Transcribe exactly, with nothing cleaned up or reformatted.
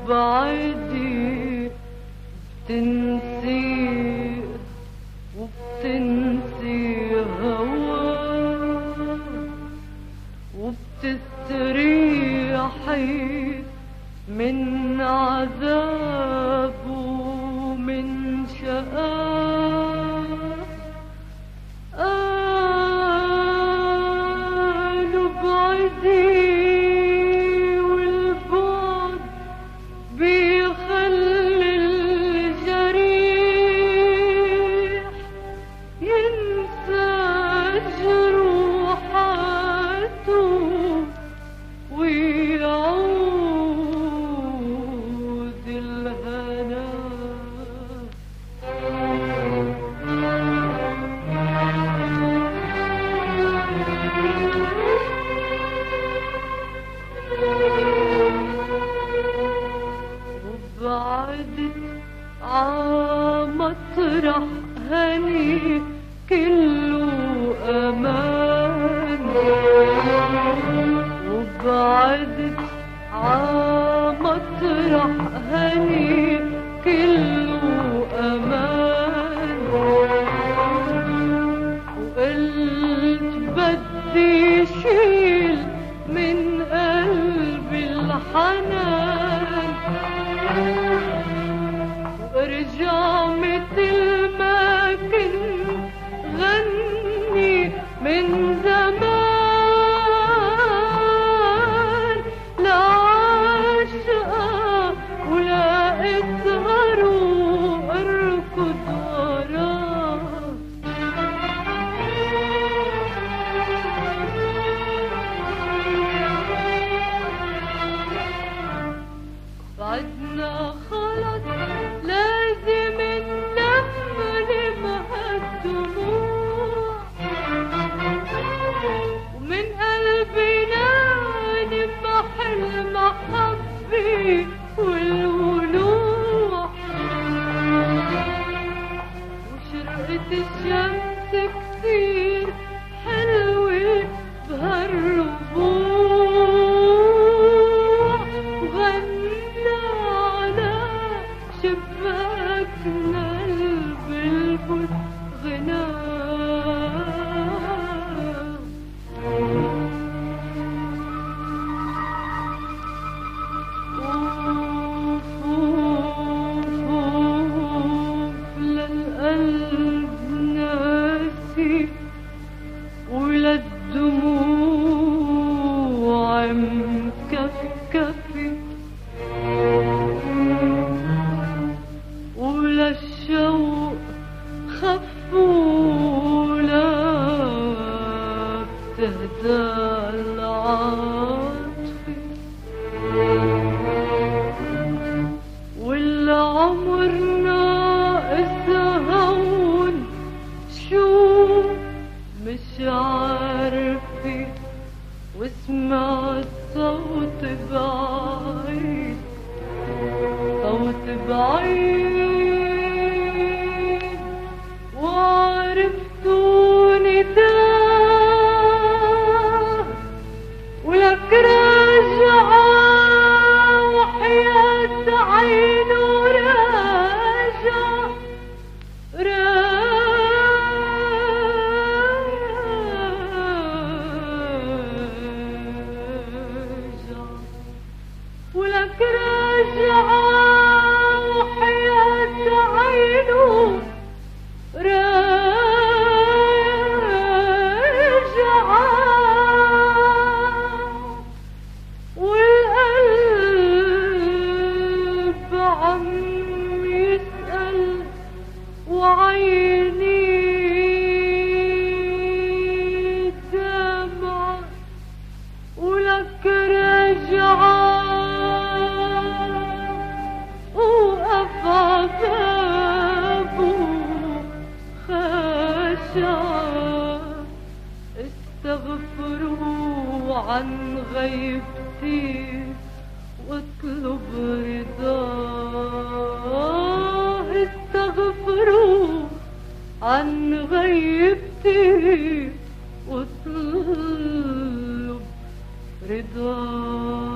بعيدي بتنسي وبتنسي هوا وبتستريحي من عذاب ومن شقاء. قالوا بعيدي والبعد بيخلي الجريح ينسى جروحاته ويعود الهنا. وبعدت عمطرح هني كله أمان. وبعدت عمطرح هني كله أمان. وقلت بدي شيل من قلبي الحنان وارجع مثل ما كنت غني من زمان. لا عاشقة ولا اسهر واركض وراه. بعدنا خلص لازم نلم هالدموع ومن قلبنا نمحي المحبة والولوع. وشرقت الشمس كتير حلوة بهالربوع وغنى على شباكنا البلبل غناه. أوف أوف أوف للقلب ناسي وللدموع مكفكفة وللشوق خف ولا بتهدى العاطفة. والعمر ناقص هون شو مش عارفة. وسمعت صوت بعيد صوت بعيد وعرفتوا نداه ولك راجعة وحياة عينه راجع راجع ولك راجعة وحياة عينه راجعة. والقلب عم يسأل وعيني دمعة ولك راجعة وأفعابه خاشعة. استغفروا عن غيبتي واطلب رضاه. استغفروا عن غيبتي واطلب رضاه.